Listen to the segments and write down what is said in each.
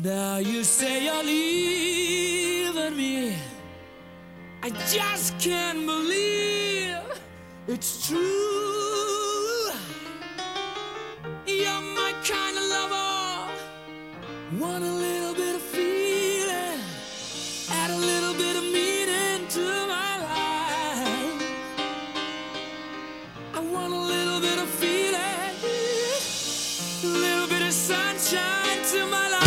Now you say you're leaving me. I just can't believe it's true. You're my kind of lover. Want a little bit of feeling, add a little bit of meaning to my life. I want a little bit of feeling, a little bit of sunshine to my life.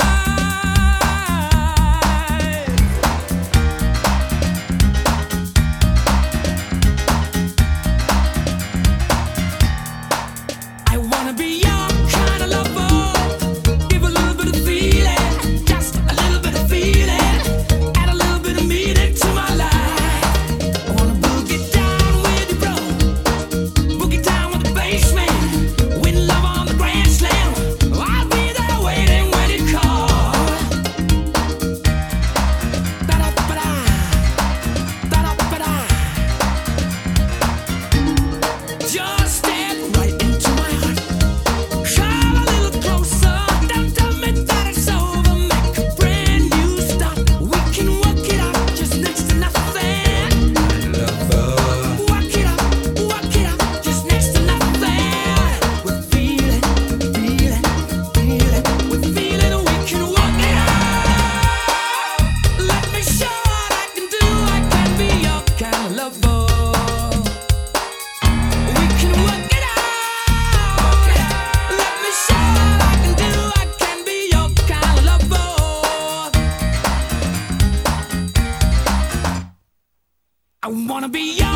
I wanna be your kind of lover. Give a little bit of feeling, just a little bit of feeling, add a little bit of meaning to my life. I wanna boogie down with you, bro. Boogie down with the basement. Win love on the grand slam. I'll be there waiting when you call. Da-da-ba-da, da-da-ba-da. Just step right into my heart. Come a little closer. Don't tell me that it's over. Make a brand new start. We can work it out just next to nothing. Work it out just next to nothing. We're feeling, we're feeling we can work it out. Let me show what I can do. I can be your kind of lover. We can work it out. Let me show what I can do. I can be your kind of lover. I wanna be your